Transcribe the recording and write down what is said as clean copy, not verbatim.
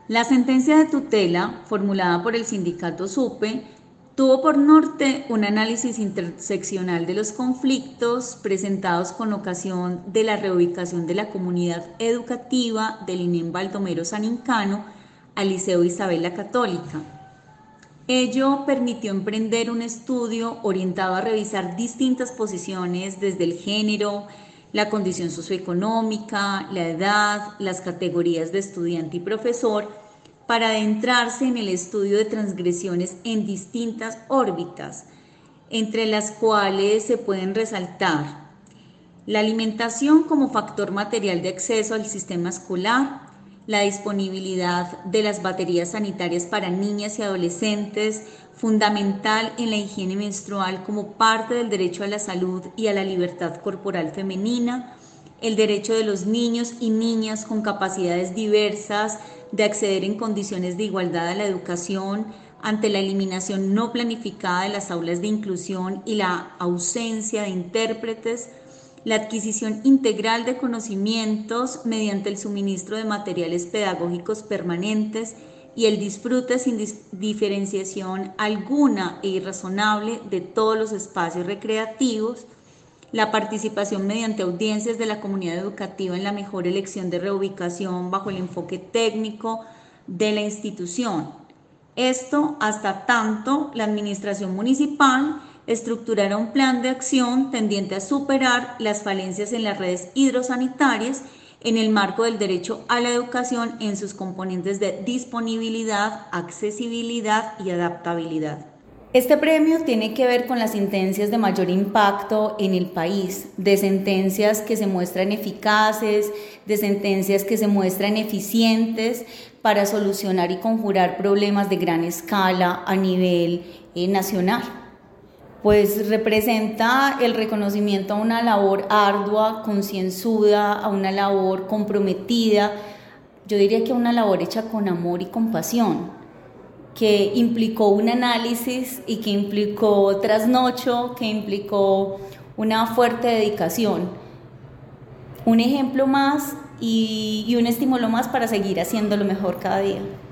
La sentencia de tutela, formulada por el sindicato SUPE, tuvo por norte un análisis interseccional de los conflictos presentados con ocasión de la reubicación de la comunidad educativa del INEM Baldomero Sanincano al Liceo Isabel la Católica. Ello permitió emprender un estudio orientado a revisar distintas posiciones desde el género, la condición socioeconómica, la edad, las categorías de estudiante y profesor, para adentrarse en el estudio de transgresiones en distintas órbitas, entre las cuales se pueden resaltar la alimentación como factor material de acceso al sistema escolar, la disponibilidad de las baterías sanitarias para niñas y adolescentes, fundamental en la higiene menstrual como parte del derecho a la salud y a la libertad corporal femenina, el derecho de los niños y niñas con capacidades diversas de acceder en condiciones de igualdad a la educación ante la eliminación no planificada de las aulas de inclusión y la ausencia de intérpretes, la adquisición integral de conocimientos mediante el suministro de materiales pedagógicos permanentes y el disfrute sin diferenciación alguna e irrazonable de todos los espacios recreativos, la participación mediante audiencias de la comunidad educativa en la mejor elección de reubicación bajo el enfoque técnico de la institución. Esto hasta tanto la administración municipal estructurará un plan de acción tendiente a superar las falencias en las redes hidrosanitarias en el marco del derecho a la educación en sus componentes de disponibilidad, accesibilidad y adaptabilidad. Este premio tiene que ver con las sentencias de mayor impacto en el país, de sentencias que se muestran eficaces, de sentencias que se muestran eficientes para solucionar y conjurar problemas de gran escala a nivel nacional. Pues representa el reconocimiento a una labor ardua, concienzuda, a una labor comprometida, yo diría que a una labor hecha con amor y compasión, que implicó un análisis y que implicó trasnocho, que implicó una fuerte dedicación. Un ejemplo más y un estímulo más para seguir haciéndolo mejor cada día.